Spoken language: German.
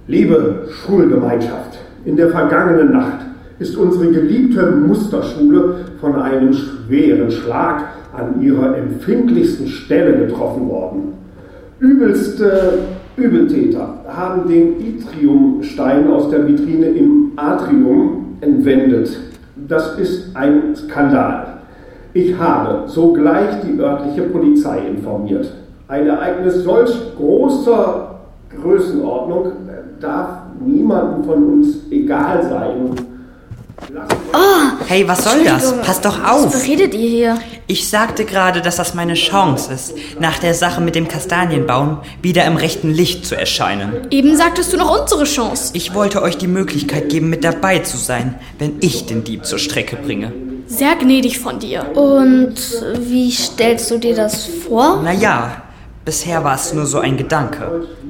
Liebe Schulgemeinschaft, in der vergangenen Nacht ist unsere geliebte Musterschule von einem schweren Schlag an ihrer empfindlichsten Stelle getroffen worden. Übelste Übeltäter haben den Yttriumstein aus der Vitrine im Atrium entwendet. Das ist ein Skandal. Ich habe sogleich die örtliche Polizei informiert. Ein Ereignis solch großer Größenordnung darf niemandem von uns egal sein. Hey, was soll das? Pass doch auf! Was beredet ihr hier? Ich sagte gerade, dass das meine Chance ist, nach der Sache mit dem Kastanienbaum wieder im rechten Licht zu erscheinen. Eben sagtest du noch unsere Chance. Ich wollte euch die Möglichkeit geben, mit dabei zu sein, wenn ich den Dieb zur Strecke bringe. Sehr gnädig von dir. Und wie stellst du dir das vor? Naja, bisher war es nur so ein Gedanke.